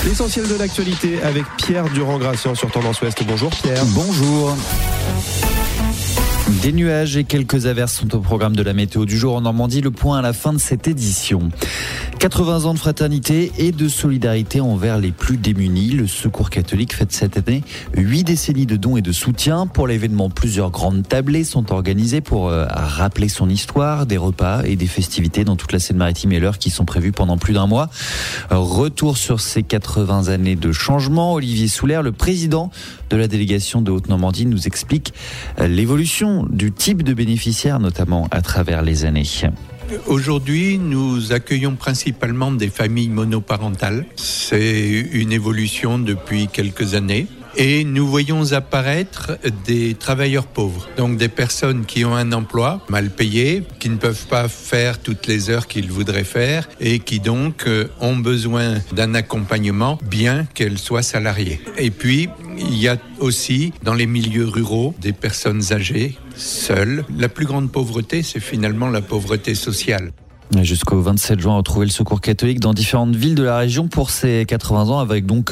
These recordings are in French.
L'essentiel de l'actualité avec Pierre Durand-Gracian sur Tendance Ouest. Bonjour Pierre. Bonjour. Des nuages et quelques averses sont au programme de la météo du jour en Normandie. Le point à la fin de cette édition. 80 ans de fraternité et de solidarité envers les plus démunis. Le Secours catholique fête cette année 8 décennies de dons et de soutien. Pour l'événement, plusieurs grandes tablées sont organisées pour rappeler son histoire, des repas et des festivités dans toute la Seine-Maritime et l'Eure qui sont prévues pendant plus d'un mois. Retour sur ces 80 années de changement. Olivier Soulaire, le président de la délégation de Haute-Normandie, nous explique l'évolution du type de bénéficiaires, notamment à travers les années. Aujourd'hui, nous accueillons principalement des familles monoparentales. C'est une évolution depuis quelques années. Et nous voyons apparaître des travailleurs pauvres, donc des personnes qui ont un emploi mal payé, qui ne peuvent pas faire toutes les heures qu'ils voudraient faire et qui donc ont besoin d'un accompagnement bien qu'elles soient salariées. Et puis, il y a aussi dans les milieux ruraux des personnes âgées, seules. La plus grande pauvreté, c'est finalement la pauvreté sociale. Jusqu'au 27 juin, retrouver le Secours catholique dans différentes villes de la région pour ses 80 ans avec donc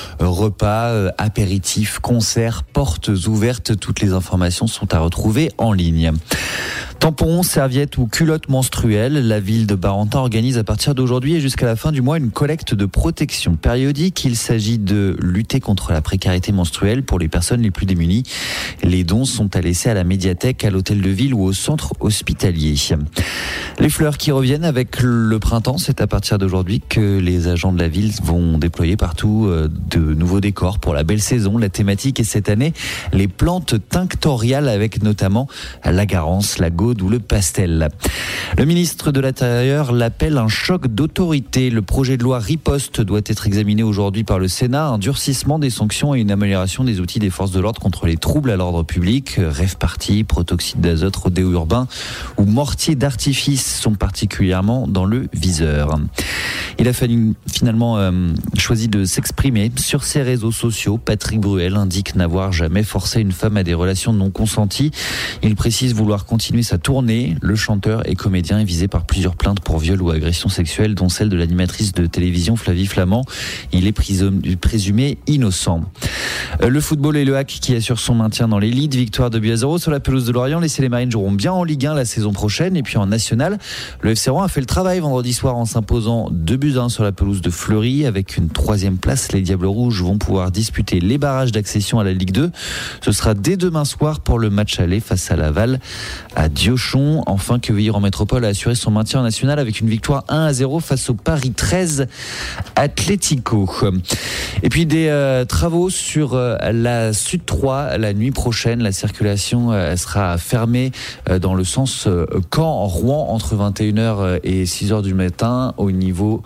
repas, apéritifs, concerts, portes ouvertes. Toutes les informations sont à retrouver en ligne. Tampons, serviettes ou culottes menstruelles, la ville de Barentin organise à partir d'aujourd'hui et jusqu'à la fin du mois une collecte de protection périodique. Il s'agit de lutter contre la précarité menstruelle pour les personnes les plus démunies. Les dons sont à laisser à la médiathèque, à l'hôtel de ville ou au centre hospitalier. Les fleurs qui reviennent avec le printemps, c'est à partir d'aujourd'hui que les agents de la ville vont déployer partout de nouveaux décors pour la belle saison. La thématique est cette année les plantes tinctoriales avec notamment la garance, la gaude ou le pastel. Le ministre de l'Intérieur l'appelle un choc d'autorité. Le projet de loi Riposte doit être examiné aujourd'hui par le Sénat. Un durcissement des sanctions et une amélioration des outils des forces de l'ordre contre les troubles à l'ordre public. Rave-party, protoxyde d'azote, rodéo urbain ou mortier d'artifice sont particulièrement dans le viseur. Il a finalement choisi de s'exprimer sur ses réseaux sociaux. Patrick Bruel indique n'avoir jamais forcé une femme à des relations non consenties. Il précise vouloir continuer sa tournée. Le chanteur et comédien est visé par plusieurs plaintes pour viol ou agression sexuelle, dont celle de l'animatrice de télévision Flavie Flamand. Il est présumé innocent. Le football et le HAC qui assure son maintien dans l'élite. Victoire de 2-0 sur la pelouse de Lorient. Les Célémarines joueront bien en Ligue 1 la saison prochaine. Et puis en National, le FC Rouen a fait le travail vendredi soir en s'imposant 2-1 sur la pelouse de Fleury. Avec une 3e place, les Diables Rouges vont pouvoir disputer les barrages d'accession à la Ligue 2. Ce sera dès demain soir pour le match aller face à Laval à Diochon. Enfin, Quevilly en métropole a assuré son maintien en National avec une victoire 1-0 face au Paris 13 Atlético. Et puis des travaux sur la Sud 3 la nuit prochaine. La circulation sera fermée dans le sens Caen-Rouen entre 21h et 6h du matin au niveau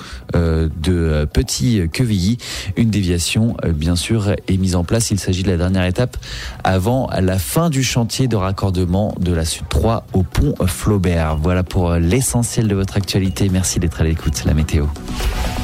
de Petit-Quevilly. Une déviation, bien sûr, est mise en place. Il s'agit de la dernière étape avant la fin du chantier de raccordement de la Sud 3 au pont Flaubert. Voilà pour l'essentiel de votre actualité. Merci d'être à l'écoute. La météo.